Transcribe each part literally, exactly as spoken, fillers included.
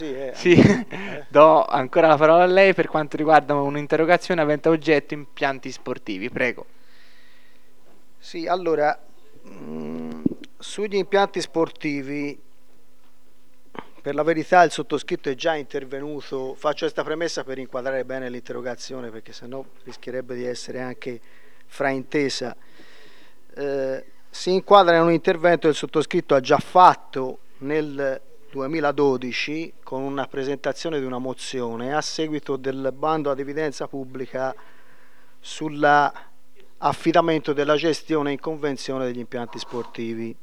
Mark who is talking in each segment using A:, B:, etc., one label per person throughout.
A: Sì, eh,
B: Sì,
A: eh.
B: do ancora la parola a lei per quanto riguarda un'interrogazione avente a oggetto impianti sportivi, prego.
A: Sì, allora, mh, sugli impianti sportivi, per la verità il sottoscritto è già intervenuto, faccio questa premessa per inquadrare bene l'interrogazione perché sennò rischierebbe di essere anche fraintesa. Eh, si inquadra in un intervento che il sottoscritto ha già fatto nel duemiladodici con una presentazione di una mozione a seguito del bando ad evidenza pubblica sull'affidamento della gestione in convenzione degli impianti sportivi.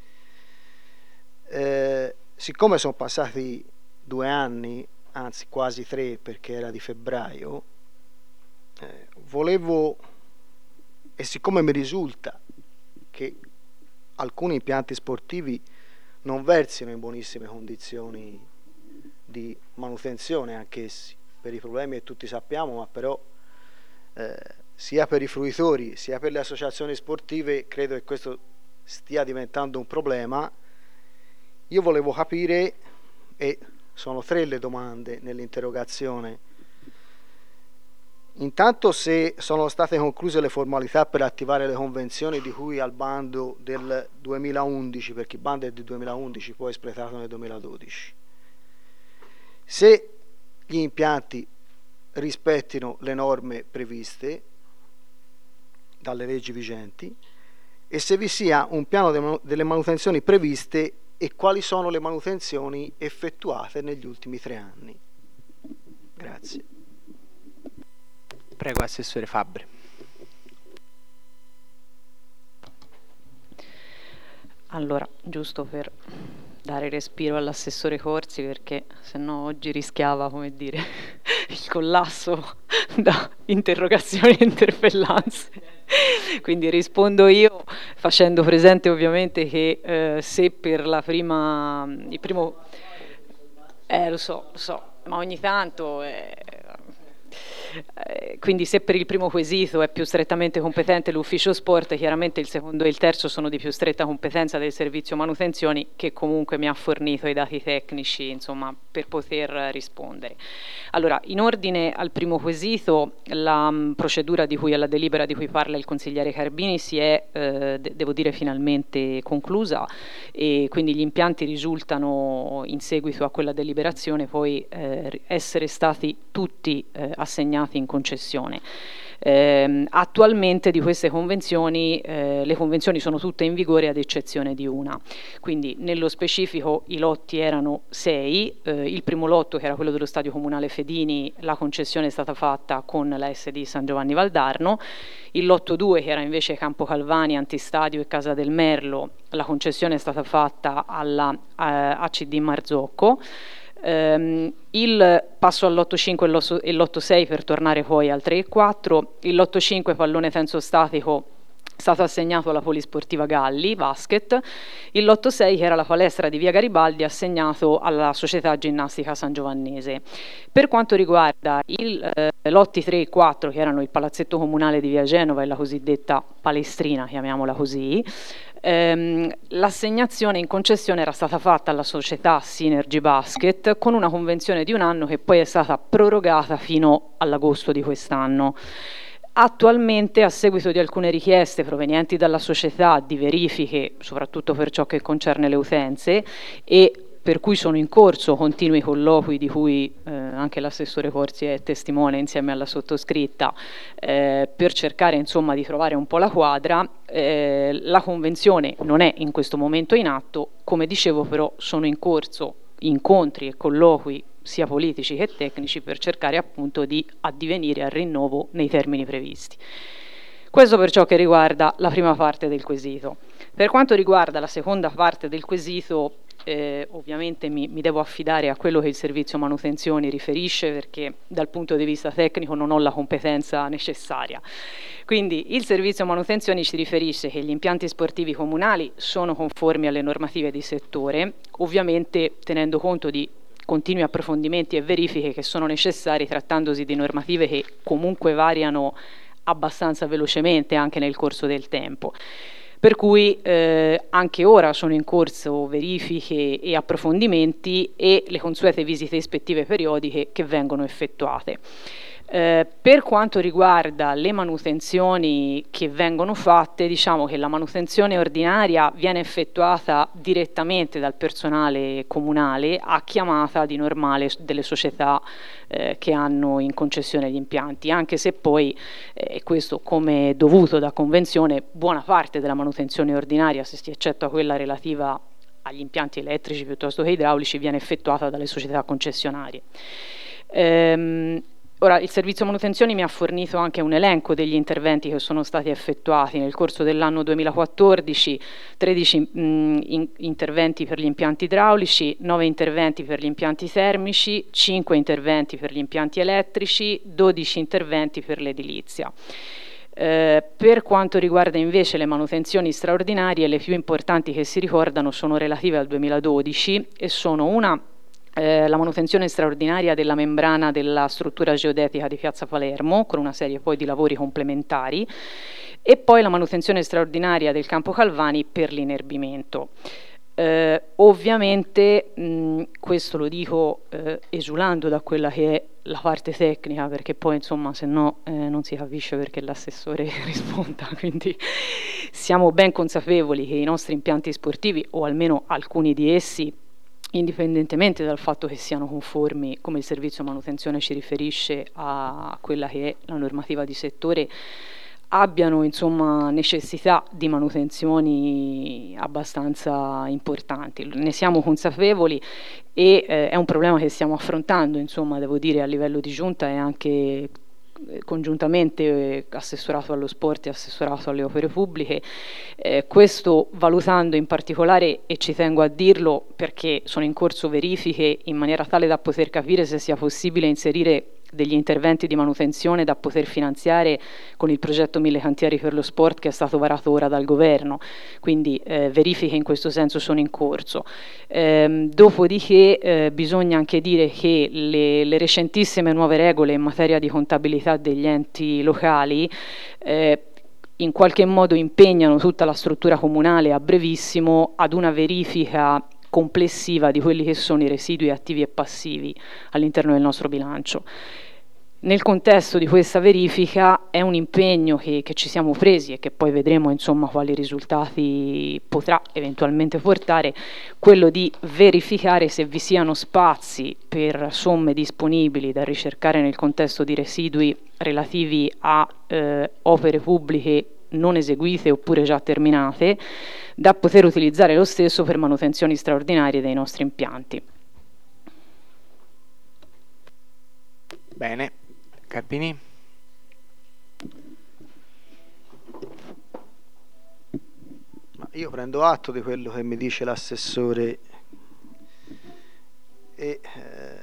A: Eh, siccome sono passati due anni, anzi quasi tre perché era di febbraio, eh, volevo, e siccome mi risulta che alcuni impianti sportivi non versino in buonissime condizioni di manutenzione anch'essi, per i problemi che tutti sappiamo, ma però eh, sia per i fruitori sia per le associazioni sportive credo che questo stia diventando un problema. Io volevo capire, e sono tre le domande nell'interrogazione, intanto se sono state concluse le formalità per attivare le convenzioni di cui al bando del duemilaundici, perché il bando è del duemilaundici, poi espletato nel duemiladodici, se gli impianti rispettino le norme previste dalle leggi vigenti e se vi sia un piano delle manutenzioni previste e quali sono le manutenzioni effettuate negli ultimi tre anni. Grazie.
B: Prego, Assessore Fabbri.
C: Allora, giusto per dare respiro all'assessore Corsi, perché sennò oggi rischiava, come dire, il collasso da interrogazioni e interpellanze. Quindi rispondo io facendo presente ovviamente che eh, se per la prima, il primo, eh lo so, lo so, ma ogni tanto eh, eh, quindi se per il primo quesito è più strettamente competente l'ufficio sport, chiaramente il secondo e il terzo sono di più stretta competenza del servizio manutenzioni, che comunque mi ha fornito i dati tecnici, insomma, per poter rispondere. Allora, in ordine al primo quesito, la mh, procedura di cui alla delibera di cui parla il consigliere Carbini si è, eh, de- devo dire, finalmente conclusa, e quindi gli impianti risultano in seguito a quella deliberazione poi eh, essere stati tutti eh, assegnati in concessione. Eh, attualmente di queste convenzioni, eh, le convenzioni sono tutte in vigore ad eccezione di una, quindi nello specifico i lotti erano sei, eh, il primo lotto, che era quello dello stadio comunale Fedini, la concessione è stata fatta con la S D San Giovanni Valdarno. Il lotto due, che era invece Campo Calvani, Antistadio e Casa del Merlo, la concessione è stata fatta alla eh, A C D Marzocco. Um, il passo al lotto cinque e lotto sei per tornare poi al tre e quattro. Il lotto cinque, pallone tenso statico, è stato assegnato alla Polisportiva Galli Basket. Il lotto sei, che era la palestra di via Garibaldi, assegnato alla società ginnastica San Giovannese. Per quanto riguarda i eh, lotti tre e quattro, che erano il palazzetto comunale di via Genova e la cosiddetta palestrina, chiamiamola così, ehm, l'assegnazione in concessione era stata fatta alla società Synergy Basket con una convenzione di un anno che poi è stata prorogata fino all'agosto di quest'anno. Attualmente, a seguito di alcune richieste provenienti dalla società di verifiche, soprattutto per ciò che concerne le utenze, e per cui sono in corso continui colloqui di cui eh, anche l'assessore Corsi è testimone insieme alla sottoscritta, eh, per cercare insomma di trovare un po' la quadra. Eh, la convenzione non è in questo momento in atto, come dicevo, però sono in corso incontri e colloqui sia politici che tecnici per cercare appunto di addivenire al rinnovo nei termini previsti. Questo per ciò che riguarda la prima parte del quesito. Per quanto riguarda la seconda parte del quesito, eh, ovviamente mi, mi devo affidare a quello che il servizio manutenzioni riferisce, perché dal punto di vista tecnico non ho la competenza necessaria. Quindi il servizio manutenzioni ci riferisce che gli impianti sportivi comunali sono conformi alle normative di settore, ovviamente tenendo conto di continui approfondimenti e verifiche che sono necessari, trattandosi di normative che comunque variano abbastanza velocemente anche nel corso del tempo. per cui eh, anche ora sono in corso verifiche e approfondimenti e le consuete visite ispettive periodiche che vengono effettuate. Eh, per quanto riguarda le manutenzioni che vengono fatte, diciamo che la manutenzione ordinaria viene effettuata direttamente dal personale comunale a chiamata di normale delle società eh, che hanno in concessione gli impianti, anche se poi, eh, questo come dovuto da convenzione, buona parte della manutenzione ordinaria, se si eccettua quella relativa agli impianti elettrici piuttosto che idraulici, viene effettuata dalle società concessionarie. Ehm, Ora, il servizio manutenzioni mi ha fornito anche un elenco degli interventi che sono stati effettuati nel corso dell'anno duemilaquattordici, tredici mh, in, interventi per gli impianti idraulici, nove interventi per gli impianti termici, cinque interventi per gli impianti elettrici, dodici interventi per l'edilizia. Eh, per quanto riguarda invece le manutenzioni straordinarie, le più importanti che si ricordano sono relative al duemiladodici e sono una Eh, la manutenzione straordinaria della membrana della struttura geodetica di Piazza Palermo, con una serie poi di lavori complementari, e poi la manutenzione straordinaria del campo Calvani per l'inerbimento. Eh, ovviamente mh, questo lo dico eh, esulando da quella che è la parte tecnica, perché poi insomma se no eh, non si capisce perché l'assessore risponda, quindi siamo ben consapevoli che i nostri impianti sportivi, o almeno alcuni di essi, indipendentemente dal fatto che siano conformi, come il servizio manutenzione ci riferisce, a quella che è la normativa di settore, abbiano insomma necessità di manutenzioni abbastanza importanti. Ne siamo consapevoli e eh, è un problema che stiamo affrontando, insomma, devo dire, a livello di giunta e anche congiuntamente eh, assessorato allo sport e assessorato alle opere pubbliche, eh, questo valutando in particolare, e ci tengo a dirlo perché sono in corso verifiche in maniera tale da poter capire se sia possibile inserire degli interventi di manutenzione da poter finanziare con il progetto Mille Cantieri per lo Sport che è stato varato ora dal governo, quindi eh, verifiche in questo senso sono in corso. Ehm, dopodiché eh, bisogna anche dire che le, le recentissime nuove regole in materia di contabilità degli enti locali eh, in qualche modo impegnano tutta la struttura comunale a brevissimo ad una verifica complessiva di quelli che sono i residui attivi e passivi all'interno del nostro bilancio. Nel contesto di questa verifica è un impegno che, che ci siamo presi e che poi vedremo insomma quali risultati potrà eventualmente portare, quello di verificare se vi siano spazi per somme disponibili da ricercare nel contesto di residui relativi a eh, opere pubbliche non eseguite oppure già terminate, da poter utilizzare lo stesso per manutenzioni straordinarie dei nostri impianti.
B: Bene, Carpini.
A: Ma io prendo atto di quello che mi dice l'assessore e eh,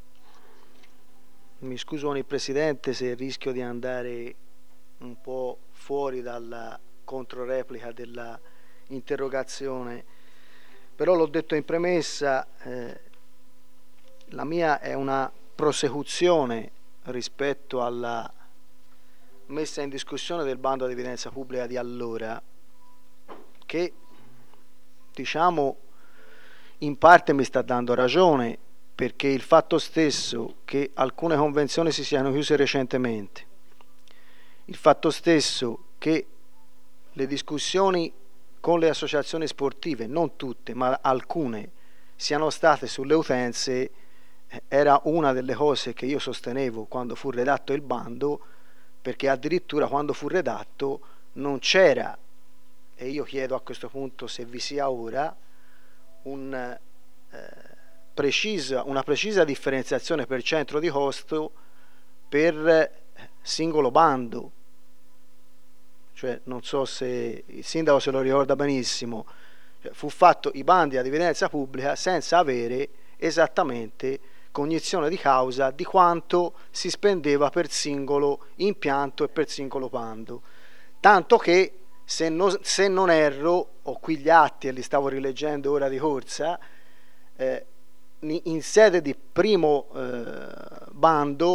A: mi scuso con il Presidente se rischio di andare un po' fuori dalla controreplica della interrogazione, però l'ho detto in premessa, eh, la mia è una prosecuzione rispetto alla messa in discussione del bando ad evidenza pubblica di allora, che diciamo in parte mi sta dando ragione, perché il fatto stesso che alcune convenzioni si siano chiuse recentemente, il fatto stesso che le discussioni con le associazioni sportive, non tutte ma alcune, siano state sulle utenze, era una delle cose che io sostenevo quando fu redatto il bando, perché addirittura quando fu redatto non c'era, e io chiedo a questo punto se vi sia ora, un, eh, precisa, una precisa differenziazione per centro di costo per singolo bando. Cioè, non so se il sindaco se lo ricorda benissimo, cioè, fu fatto i bandi ad evidenza pubblica senza avere esattamente cognizione di causa di quanto si spendeva per singolo impianto e per singolo bando, tanto che se, no, se non erro, ho qui gli atti e li stavo rileggendo ora di corsa, eh, in sede di primo eh, bando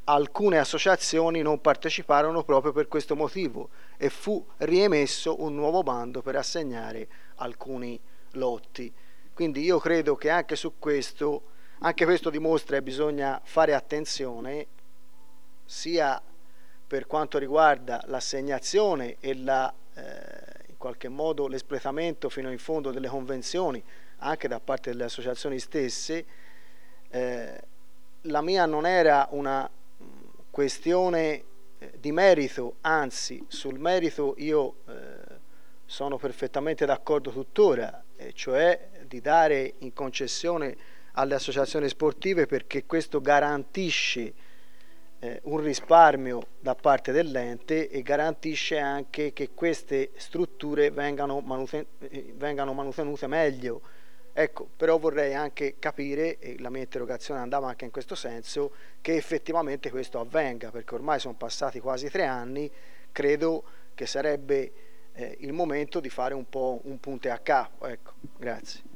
A: alcune associazioni non parteciparono proprio per questo motivo e fu riemesso un nuovo bando per assegnare alcuni lotti. Quindi io credo che anche su questo, anche questo dimostra che bisogna fare attenzione sia per quanto riguarda l'assegnazione e la, eh, in qualche modo l'espletamento fino in fondo delle convenzioni anche da parte delle associazioni stesse. Eh, la mia non era una questione di merito, anzi sul merito io eh, sono perfettamente d'accordo tuttora, eh, cioè di dare in concessione alle associazioni sportive, perché questo garantisce eh, un risparmio da parte dell'ente e garantisce anche che queste strutture vengano, manuten- vengano manutenute meglio. Ecco, però vorrei anche capire, e la mia interrogazione andava anche in questo senso, che effettivamente questo avvenga, perché ormai sono passati quasi tre anni, credo che sarebbe eh, il momento di fare un po' un punto e a capo. Ecco, grazie.